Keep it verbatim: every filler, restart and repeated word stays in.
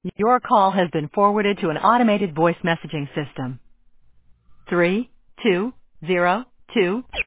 Your call has been forwarded to an automated voice messaging system. Three, two, zero, two.